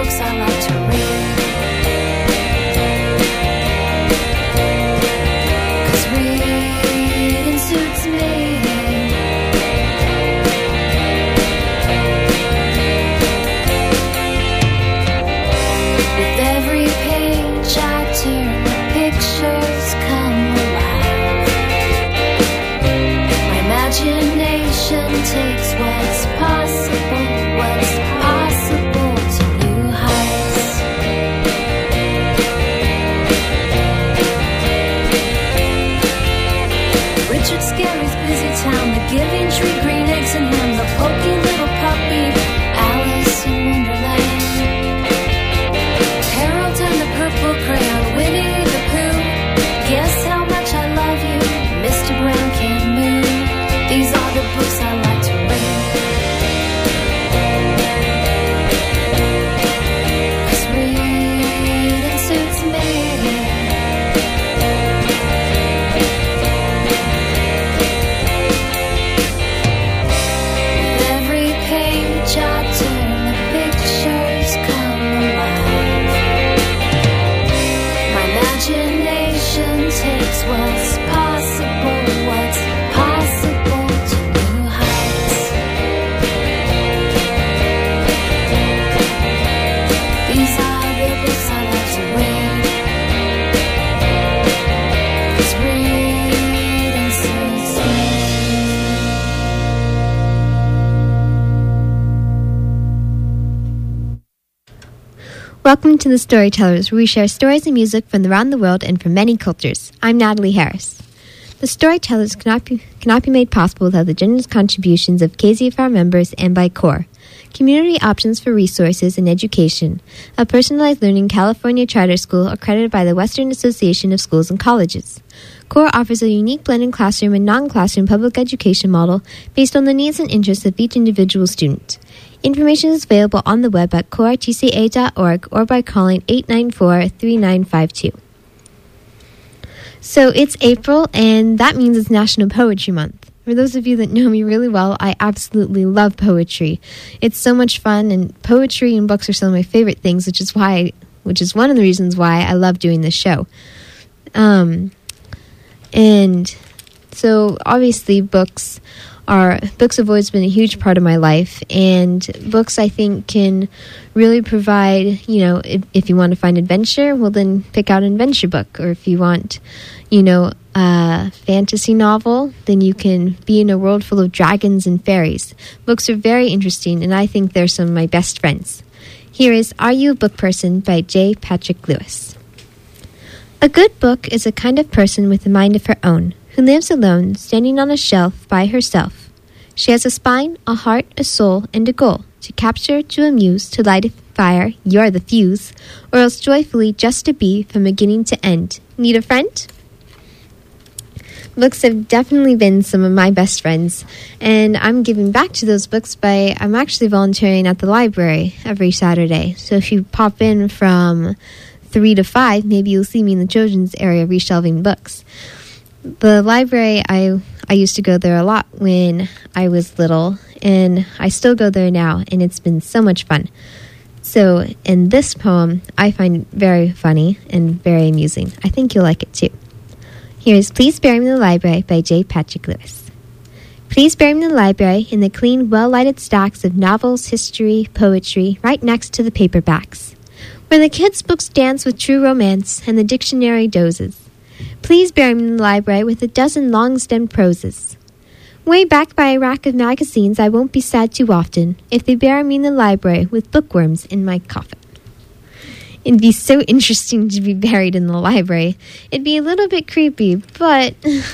books I like to read. 'Cause reading suits me. With every page I turn, the pictures come alive. My imagination takes what's possible to new heights. Richard Scarry's Busy Town, the Giving Tree, Green Eggs and Ham, the Pokey Little Puppy, Alice in Wonderland, Harold and the Purple Crayon, Winnie the Pooh, Guess How Much I Love You, Mr. Brown Can Move. These are the books I like to read. 'Cause reading suits me. With every page I turn, the pictures come alive. My imagination takes what's possible to new heights. These are the books I like to read. 'Cause reading suits me. Welcome to The Storytellers, where we share stories and music from around the world and from many cultures. I'm Natalie Harris. The Storytellers cannot be made possible without the generous contributions of KZFR members and by CORE, Community Options for Resources and Education, a personalized learning California charter school accredited by the Western Association of Schools and Colleges. CORE offers a unique blended classroom and non-classroom public education model based on the needs and interests of each individual student. Information is available on the web at cortca.org or by calling 894-3952. So it's April, and that means it's National Poetry Month. For those of you that know me really well, I absolutely love poetry. It's so much fun, and poetry and books are some of my favorite things, which is one of the reasons why I love doing this show. And so obviously books have always been a huge part of my life, and books I think can really provide, if you want to find adventure, well then pick out an adventure book, or if you want, a fantasy novel, then you can be in a world full of dragons and fairies. Books are very interesting, and I think they're some of my best friends. Here is Are You a Book Person by J. Patrick Lewis. A good book is a kind of person with a mind of her own, who lives alone, standing on a shelf by herself. She has a spine, a heart, a soul, and a goal, to capture, to amuse, to light a fire, you're the fuse, or else joyfully just to be from beginning to end. Need a friend? Books have definitely been some of my best friends, and I'm giving back to those books I'm actually volunteering at the library every Saturday. So if you pop in from 3 to 5, maybe you'll see me in the children's area reshelving books. The library, I used to go there a lot when I was little, and I still go there now, and it's been so much fun. So in this poem, I find very funny and very amusing. I think you'll like it too. Here's Please Bury Me in the Library by J. Patrick Lewis. Please bury me in the library in the clean, well-lighted stacks of novels, history, poetry, right next to the paperbacks, where the kids' books dance with true romance and the dictionary dozes. Please bury me in the library with a dozen long-stemmed proses. Way back by a rack of magazines, I won't be sad too often if they bury me in the library with bookworms in my coffin. It'd be so interesting to be buried in the library. It'd be a little bit creepy, but,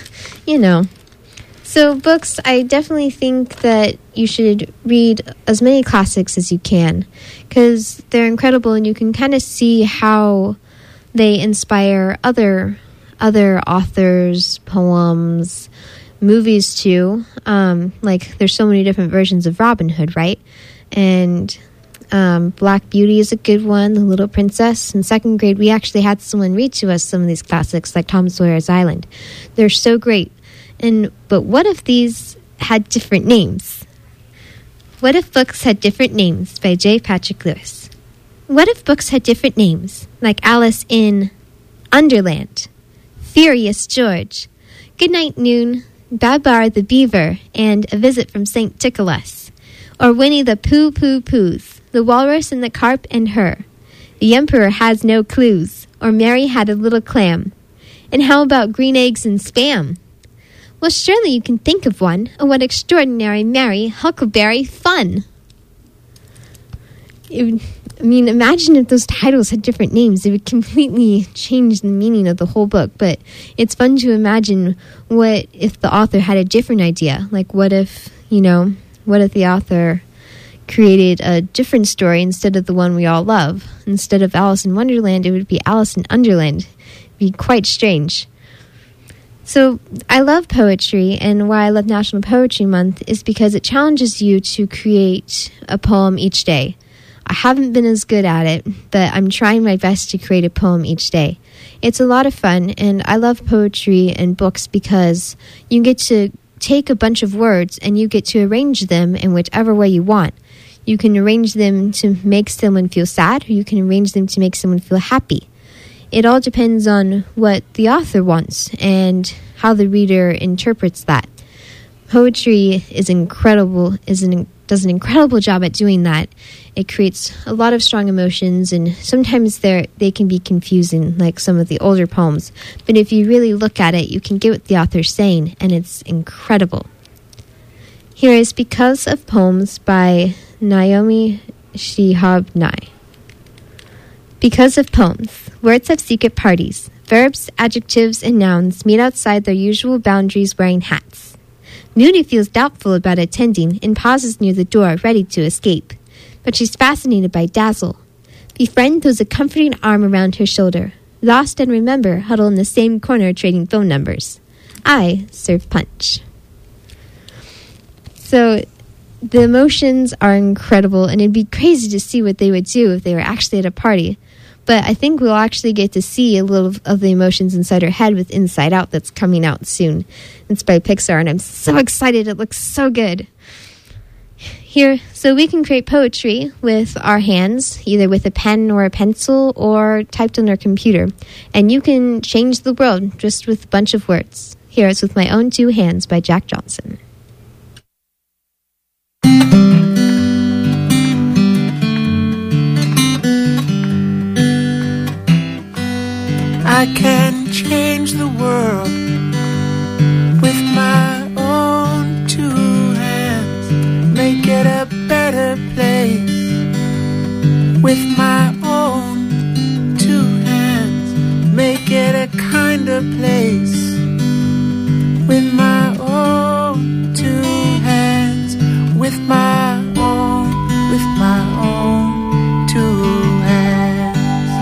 So books, I definitely think that you should read as many classics as you can, because they're incredible, and you can kind of see how they inspire other authors, poems, movies too. Like there's so many different versions of Robin Hood, right? And Black Beauty is a good one, The Little Princess. In second grade, we actually had someone read to us some of these classics, like Tom Sawyer's Island. They're so great. But what if these had different names? What if books had different names by J. Patrick Lewis? What if books had different names, like Alice in Underland, Furious George, Goodnight Noon, Babar the Beaver, and A Visit from St. Nicholas, or Winnie the Pooh, The Walrus and the Carp and Her, The Emperor Has No Clues, or Mary Had a Little Clam. And how about Green Eggs and Spam? Well, surely you can think of one. Oh, what extraordinary, merry, huckleberry fun! Imagine if those titles had different names. It would completely change the meaning of the whole book. But it's fun to imagine what if the author had a different idea. Like, what if the author created a different story instead of the one we all love? Instead of Alice in Wonderland, it would be Alice in Underland. It'd be quite strange. So I love poetry, and why I love National Poetry Month is because it challenges you to create a poem each day. I haven't been as good at it, but I'm trying my best to create a poem each day. It's a lot of fun, and I love poetry and books because you get to take a bunch of words and you get to arrange them in whichever way you want. You can arrange them to make someone feel sad, or you can arrange them to make someone feel happy. It all depends on what the author wants and how the reader interprets that. Poetry is incredible, does an incredible job at doing that. It creates a lot of strong emotions, and sometimes they can be confusing, like some of the older poems. But if you really look at it, you can get what the author's saying, and it's incredible. Here is Because of Poems by Naomi Shihab Nye. Because of poems, words have secret parties. Verbs, adjectives, and nouns meet outside their usual boundaries wearing hats. Moody feels doubtful about attending and pauses near the door, ready to escape. But she's fascinated by Dazzle. Befriend throws a comforting arm around her shoulder. Lost and Remember huddle in the same corner trading phone numbers. I serve punch. So the emotions are incredible, and it'd be crazy to see what they would do if they were actually at a party. But I think we'll actually get to see a little of the emotions inside her head with Inside Out that's coming out soon. It's by Pixar, and I'm so excited. It looks so good. Here, so we can create poetry with our hands, either with a pen or a pencil or typed on our computer. And you can change the world just with a bunch of words. Here, it's With My Own Two Hands by Jack Johnson. I can change the world with my own two hands, make it a better place with my own two hands, make it a kinder place with my own two hands, with my own two hands.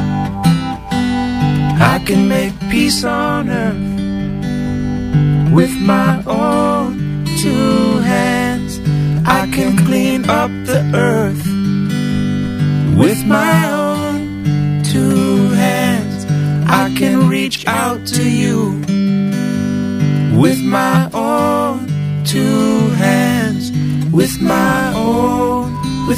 I can make peace on earth with my own two hands. I can clean up the earth with my own two hands. I can reach out to you with my own two hands, with my own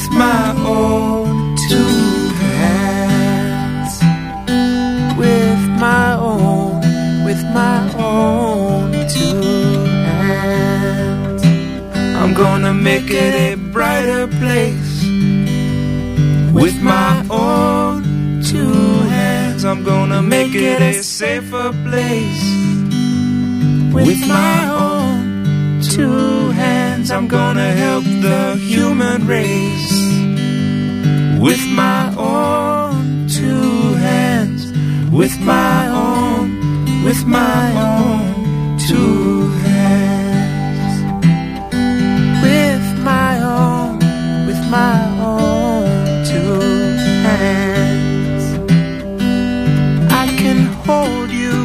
two hands, with my own two hands. I'm gonna make it a brighter place with my own two hands. I'm gonna make it a safer place with my own two hands. I'm gonna help the human race with my own two hands, with my own two hands, with my own two hands. I can hold you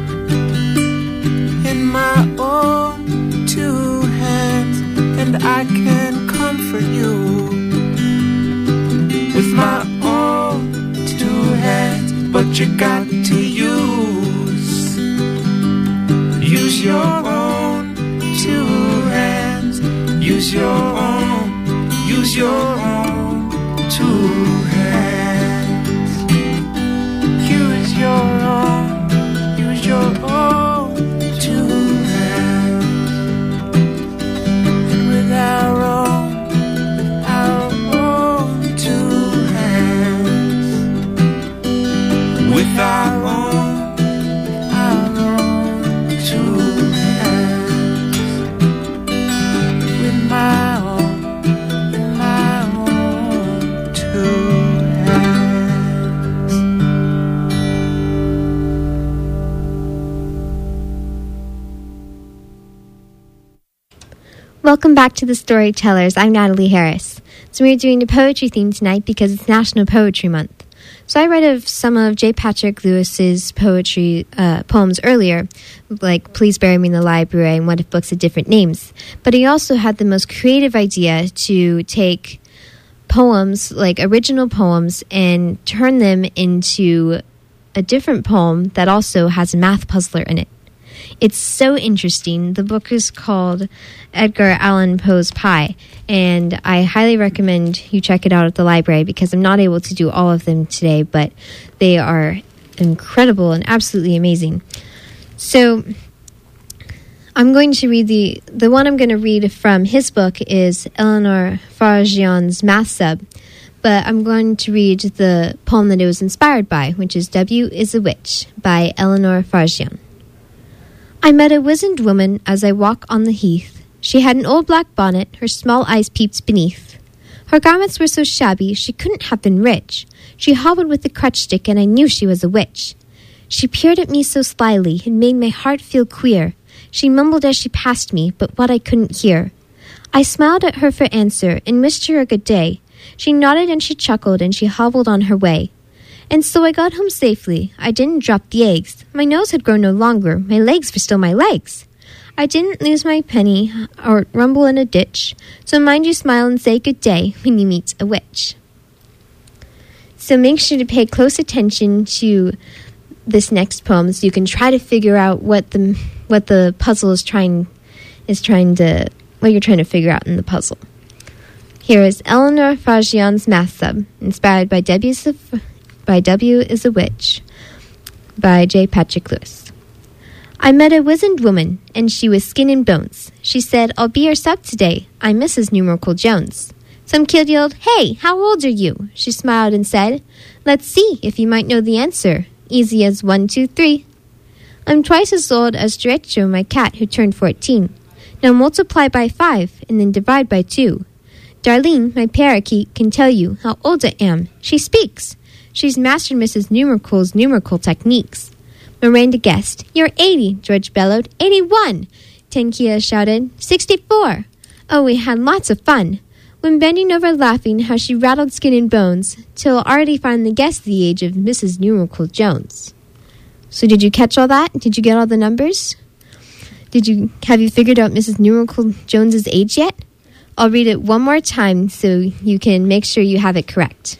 in my own two hands, and I can comfort you with my own two hands. But you got to use your own two hands, use your own two hands. Welcome back to The Storytellers. I'm Natalie Harris. So we're doing the poetry theme tonight because it's National Poetry Month. So I read of some of J. Patrick Lewis's poetry poems earlier, like Please Bury Me in the Library and What If Books Had Different Names. But he also had the most creative idea to take poems, like original poems, and turn them into a different poem that also has a math puzzler in it. It's so interesting. The book is called Edgar Allan Poe's Pi, and I highly recommend you check it out at the library because I'm not able to do all of them today, but they are incredible and absolutely amazing. So I'm going to read the one I'm going to read from his book is Eleanor Faragian's Math Sub, but I'm going to read the poem that it was inspired by, which is W is a Witch by Eleanor Faragian. I met a wizened woman as I walk on the heath. She had an old black bonnet, her small eyes peeped beneath. Her garments were so shabby, she couldn't have been rich. She hobbled with a crutch stick, and I knew she was a witch. She peered at me so slyly, it made my heart feel queer. She mumbled as she passed me, but what I couldn't hear. I smiled at her for answer, and wished her a good day. She nodded and she chuckled, and she hobbled on her way. And so I got home safely. I didn't drop the eggs. My nose had grown no longer. My legs were still my legs. I didn't lose my penny or rumble in a ditch. So mind you smile and say good day when you meet a witch. So make sure to pay close attention to this next poem so you can try to figure out what the puzzle is trying to what you're trying to figure out in the puzzle. Here is Eleanor Faragian's Math Sub, inspired by W is a Witch by J. Patrick Lewis. I met a wizened woman, and she was skin and bones. She said, I'll be your sub today. I'm Mrs. Numerical Jones. Some kid yelled, Hey, how old are you? She smiled and said, Let's see if you might know the answer. Easy as 1, 2, 3. I'm twice as old as Derecho, my cat, who turned 14. Now multiply by 5, and then divide by 2. Darlene, my parakeet, can tell you how old I am. She speaks. She's mastered Mrs. Numerical's numerical techniques. Miranda guessed. You're 80, George bellowed. 81, Tankia shouted. 64. Oh, we had lots of fun. When bending over laughing, how she rattled skin and bones, till already finally guessed the age of Mrs. Numerical Jones. So did you catch all that? Did you get all the numbers? Have you figured out Mrs. Numerical Jones's age yet? I'll read it one more time so you can make sure you have it correct.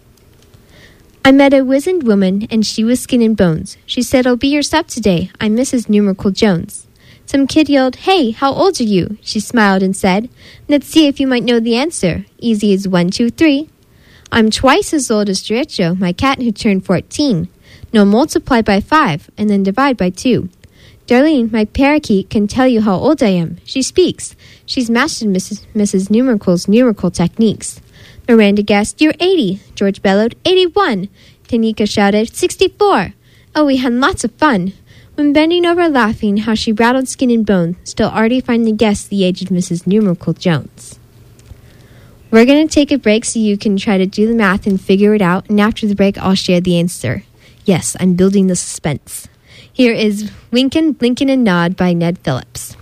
I met a wizened woman, and she was skin and bones. She said, I'll be your sub today. I'm Mrs. Numerical Jones. Some kid yelled, Hey, how old are you? She smiled and said, Let's see if you might know the answer. Easy as 1, 2, 3. I'm twice as old as Derecho, my cat who turned 14. Now multiply by 5, and then divide by 2. Darlene, my parakeet, can tell you how old I am. She speaks. She's mastered Mrs. Numerical's numerical techniques. Miranda guessed, You're 80, George bellowed. 81, Tanika shouted. 64. Oh, we had lots of fun. When bending over laughing, how she rattled skin and bone, still already finally guessed the age of Mrs. Numerical Jones. We're going to take a break so you can try to do the math and figure it out, and after the break, I'll share the answer. Yes, I'm building the suspense. Here is Winkin', Blinkin' and Nod by Ned Phillips.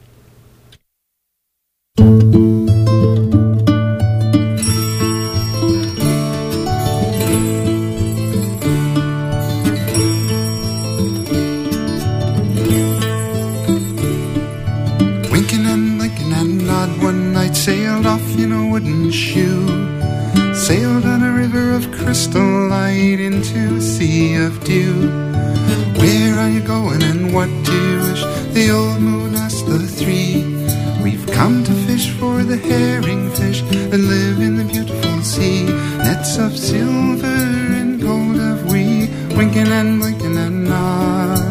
One night sailed off in a wooden shoe, sailed on a river of crystal light into a sea of dew. Where are you going and what do you wish? The old moon asked the three. We've come to fish for the herring fish that live in the beautiful sea. Nets of silver and gold have we, winking and blinking and nod.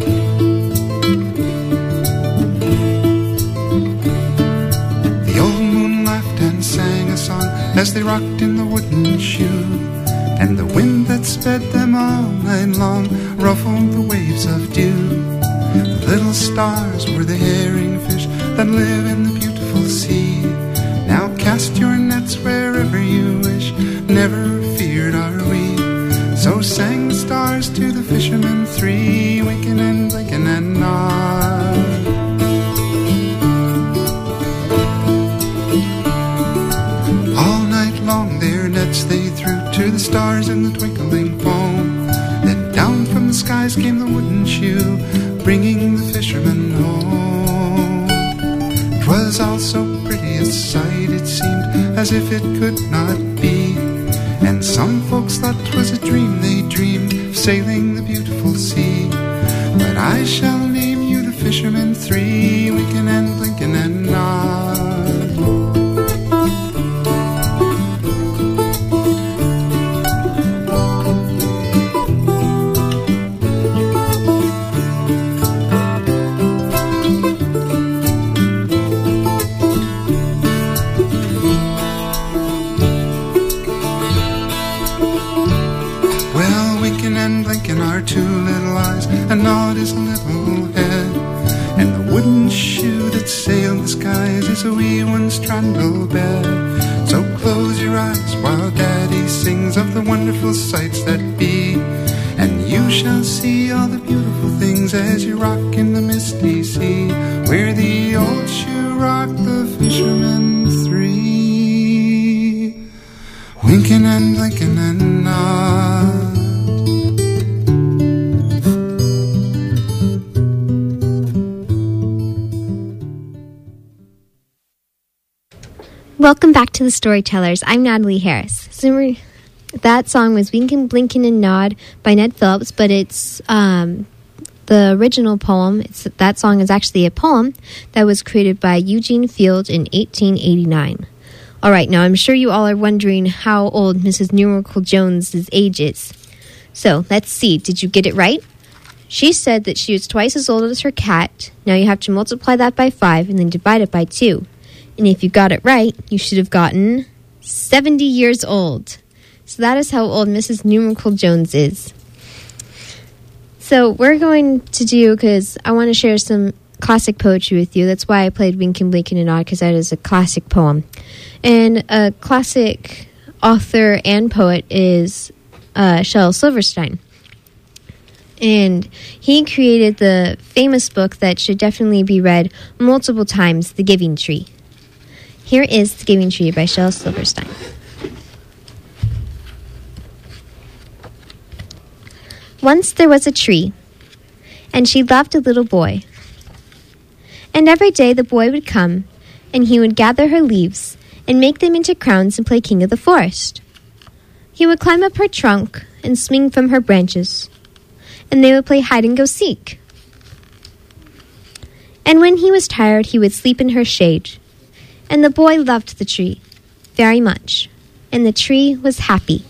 As they rocked in the wooden shoe, and the wind that sped them all night long ruffled the waves of dew. The little stars were the herring fish that live in the beautiful sea. Now cast your nets wherever you wish, never feared are we. So sang the stars to the fishermen three, winking and blinking and nod. through to the stars in the twinkling foam. Then down from the skies came the wooden shoe, bringing the fisherman home. 'Twas all so pretty a sight, it seemed as if it could not be. And some folks thought 'twas a dream they dreamed of sailing the beautiful sea. But I shall name you the fishermen three, Wynken and Blynken and Nod. Two little eyes, and Nod is a little head, and the wooden shoe that sailed the skies is a wee one's trundle bed. So close your eyes while Daddy sings of the wonderful sights that be, and you shall see all the beautiful things as you rock in the misty sea, where the old shoe rocked the fishermen three, Wynken and Blynken and Nod. Welcome back to the Storytellers. I'm Natalie Harris. So that song was Wynken, Blynken, and Nod by Ned Phillips, but it's the original poem. That song is actually a poem that was created by Eugene Field in 1889. All right, now I'm sure you all are wondering how old Mrs. Miracle Jones's age is. So let's see. Did you get it right? She said that she was twice as old as her cat. Now you have to multiply that by 5 and then divide it by 2. And if you got it right, you should have gotten 70 years old. So that is how old Mrs. Miracle Jones is. So we're going to do, because I want to share some classic poetry with you. That's why I played Wynken, Blynken, and Nod, because that is a classic poem. And a classic author and poet is Shel Silverstein. And he created the famous book that should definitely be read multiple times, The Giving Tree. Here is The Giving Tree by Shel Silverstein. Once there was a tree, and she loved a little boy. And every day the boy would come, and he would gather her leaves and make them into crowns and play king of the forest. He would climb up her trunk and swing from her branches, and they would play hide-and-go-seek. And when he was tired, he would sleep in her shade. And the boy loved the tree very much, and the tree was happy.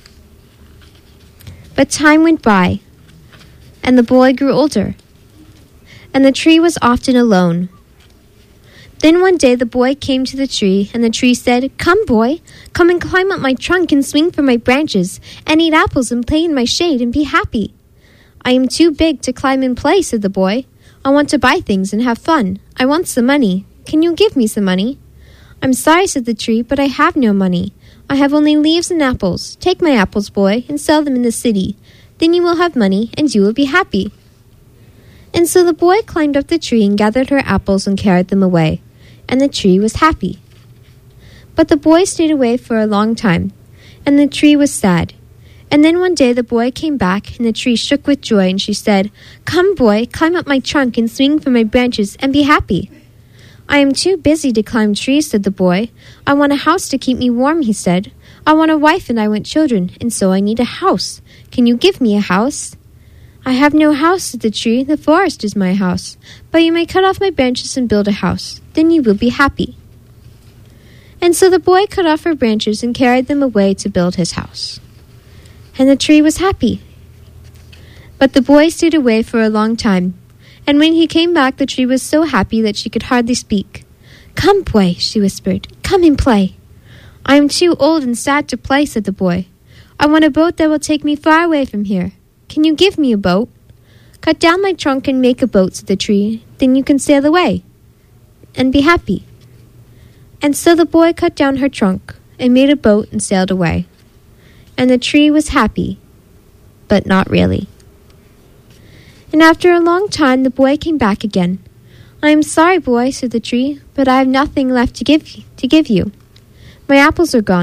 But time went by, and the boy grew older, and the tree was often alone. Then one day the boy came to the tree, and the tree said, "Come, boy, come and climb up my trunk and swing from my branches, and eat apples and play in my shade and be happy." "I am too big to climb and play," said the boy. "I want to buy things and have fun. I want some money. Can you give me some money?" "I'm sorry," said the tree, "but I have no money. I have only leaves and apples. Take my apples, boy, and sell them in the city. Then you will have money, and you will be happy." And so the boy climbed up the tree and gathered her apples and carried them away, and the tree was happy. But the boy stayed away for a long time, and the tree was sad. And then one day the boy came back, and the tree shook with joy, and she said, "Come, boy, climb up my trunk and swing from my branches, and be happy." "I am too busy to climb trees," said the boy. "I want a house to keep me warm," he said. "I want a wife and I want children, and so I need a house. Can you give me a house?" "I have no house," said the tree. "The forest is my house. But you may cut off my branches and build a house. Then you will be happy." And so the boy cut off her branches and carried them away to build his house. And the tree was happy. But the boy stayed away for a long time. And when he came back, the tree was so happy that she could hardly speak. "Come, boy," she whispered. "Come and play." "I am too old and sad to play," said the boy. "I want a boat that will take me far away from here. Can you give me a boat?" "Cut down my trunk and make a boat," said the tree. "Then you can sail away and be happy." And so the boy cut down her trunk and made a boat and sailed away. And the tree was happy, but not really. And after a long time, the boy came back again. "I am sorry, boy," said the tree, "but I have nothing left to give you. My apples are gone.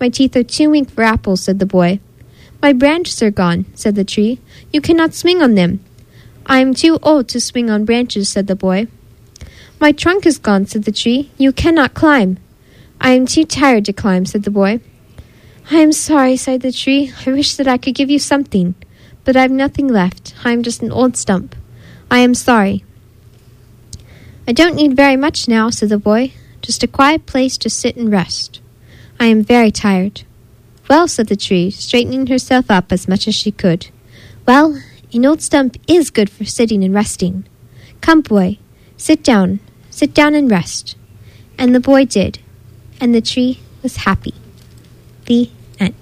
My teeth are too weak for apples, said the boy. My branches are gone, said the tree. You cannot swing on them. I am too old to swing on branches, said the boy. My trunk is gone, said the tree. You cannot climb. I am too tired to climb, said the boy. I am sorry, sighed the tree. I wish that I could give you something, but I have nothing left. I am just an old stump. I am sorry. I don't need very much now, said the boy. Just a quiet place to sit and rest. I am very tired. Well, said the tree, straightening herself up as much as she could. Well, an old stump is good for sitting and resting. Come, boy, sit down and rest. And the boy did, and the tree was happy. The end.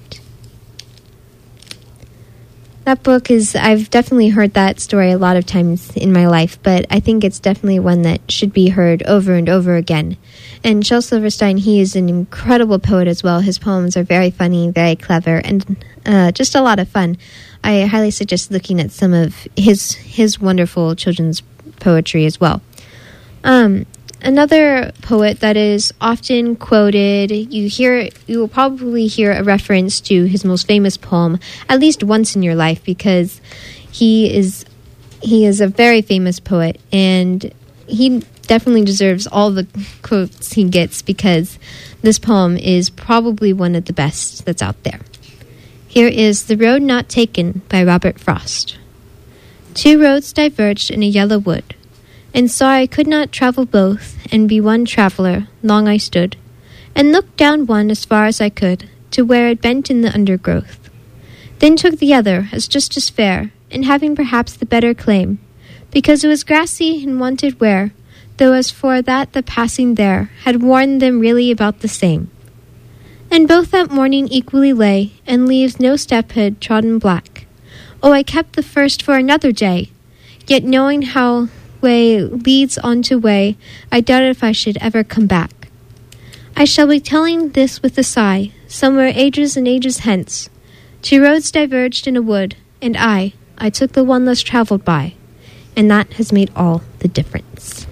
That book is, I've definitely heard that story a lot of times in my life, but I think it's definitely one that should be heard over and over again. And Shel Silverstein, he is an incredible poet as well. His poems are very funny, very clever, and just a lot of fun. I highly suggest looking at some of his wonderful children's poetry as well. Another poet that is often quoted, you will probably hear a reference to his most famous poem at least once in your life, because he is a very famous poet, and he definitely deserves all the quotes he gets, because this poem is probably one of the best that's out there. Here is The Road Not Taken by Robert Frost. Two roads diverged in a yellow wood, and saw I could not travel both, and be one traveller. Long I stood, and looked down one as far as I could, to where it bent in the undergrowth. Then took the other, as just as fair, and having perhaps the better claim, because it was grassy and wanted wear, though as for that the passing there had worn them really about the same. And both that morning equally lay, and leaves no step had trodden black. Oh, I kept the first for another day, yet knowing how way leads on to way, I doubt if I should ever come back. I shall be telling this with a sigh, somewhere ages and ages hence. Two roads diverged in a wood, and I took the one less traveled by, and that has made all the difference.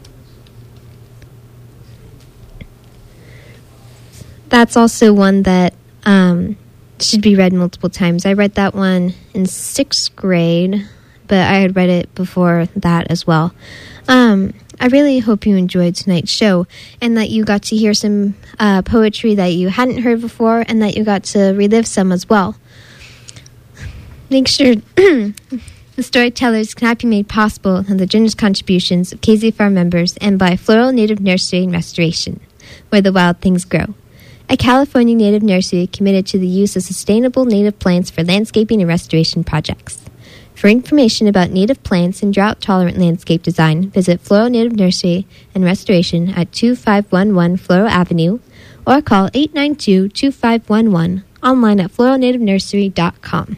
That's also one that should be read multiple times. I read that one in 6th grade, but I had read it before that as well. I really hope you enjoyed tonight's show, and that you got to hear some poetry that you hadn't heard before, and that you got to relive some as well. Make sure the Storytellers cannot be made possible through the generous contributions of KZ Farm members and by Floral Native Nursery and Restoration, where the wild things grow. A California native nursery committed to the use of sustainable native plants for landscaping and restoration projects. For information about native plants and drought-tolerant landscape design, visit Floral Native Nursery and Restoration at 2511 Floral Avenue or call 892-2511 online at floralnativenursery.com.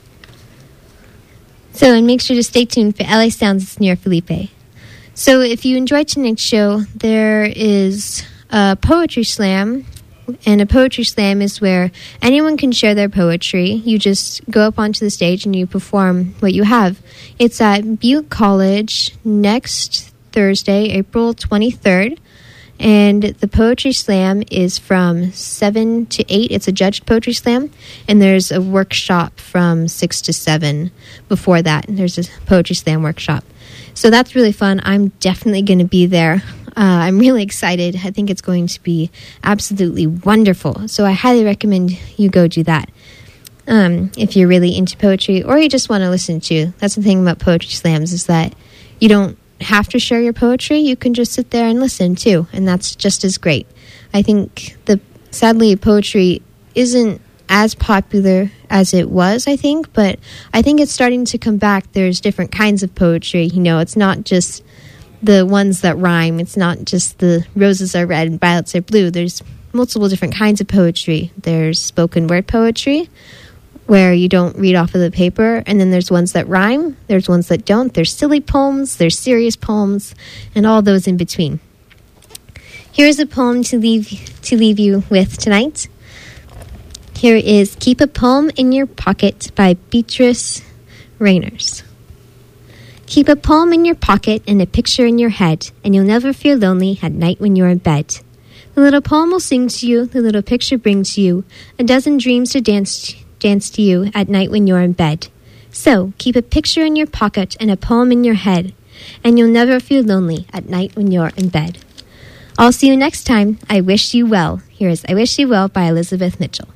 So, and make sure to stay tuned for LA Sounds with Near Felipe. So, if you enjoyed tonight's show, there is a poetry slam. And a poetry slam is where anyone can share their poetry. You just go up onto the stage and you perform what you have. It's at Butte College next Thursday, April 23rd. And the poetry slam is from 7 to 8. It's a judged poetry slam. And there's a workshop from 6 to 7 before that. There's a poetry slam workshop. So that's really fun. I'm definitely going to be there. I'm really excited. I think it's going to be absolutely wonderful. So I highly recommend you go do that. If you're really into poetry or you just want to listen to. That's the thing about poetry slams, is that you don't have to share your poetry. You can just sit there and listen too. And that's just as great. I think sadly poetry isn't as popular as it was, I think. But I think it's starting to come back. There's different kinds of poetry. You know, it's not just the ones that rhyme. It's not just the roses are red and violets are blue. There's multiple different kinds of poetry. There's spoken word poetry, where you don't read off of the paper, and then there's ones that rhyme. There's ones that don't. There's silly poems, there's serious poems, and all those in between. Here's a poem to leave you with tonight. Here is Keep a Poem in Your Pocket by Beatrice Rainers. Keep a poem in your pocket and a picture in your head, and you'll never feel lonely at night when you're in bed. The little poem will sing to you, the little picture bring to you, a dozen dreams to dance to you at night when you're in bed. So, keep a picture in your pocket and a poem in your head, and you'll never feel lonely at night when you're in bed. I'll see you next time. I Wish You Well. Here's I Wish You Well by Elizabeth Mitchell.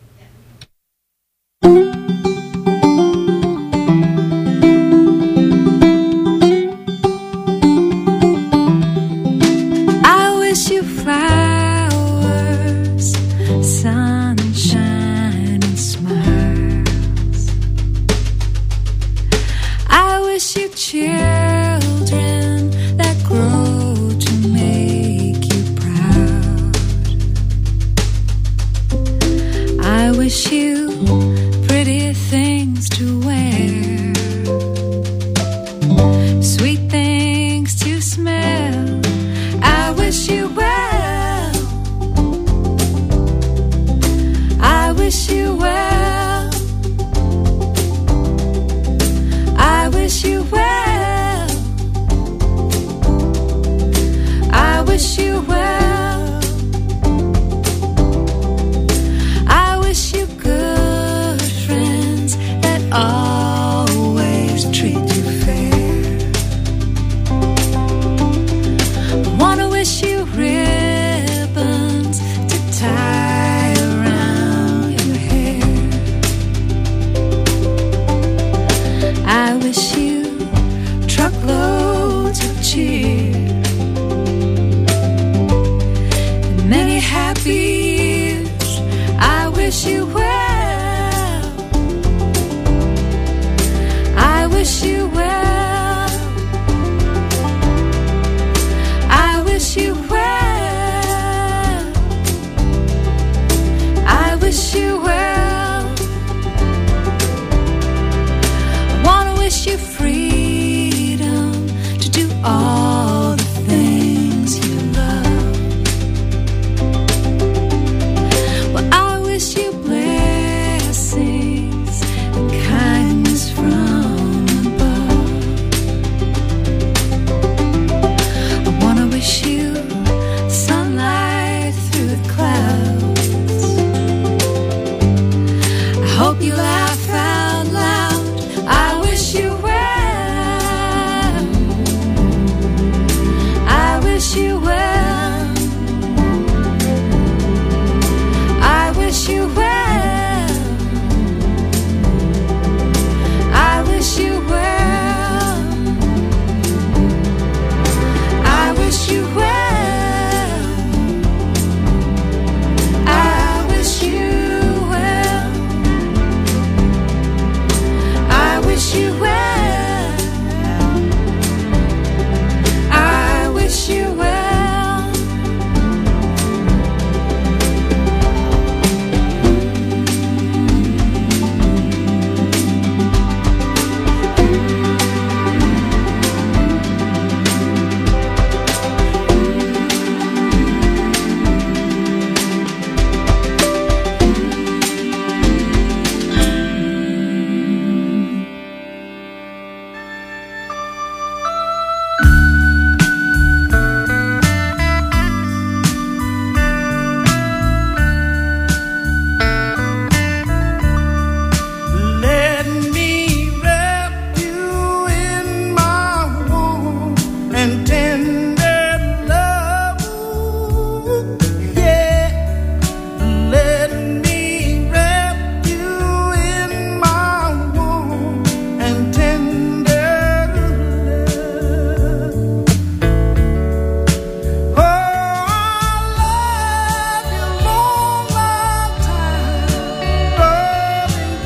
I wish you flowers, sunshine and smiles. I wish you children that grow to make you proud. I wish you pretty things to wear, sweet things to smell. I wish you well. I wish you well. I wish you well. I wish you well. I wish you good friends that always treat you fair. I wanna wish you ribbons to tie around your hair. I wish you truckloads of cheer and many happy years. I wish you well. I wish you well. I wish you well. I wish you well. I wanna wish you freedom to do all the things you love. Well, I wish you blessings and kindness from above. I wanna wish you sunlight through the clouds. I hope you like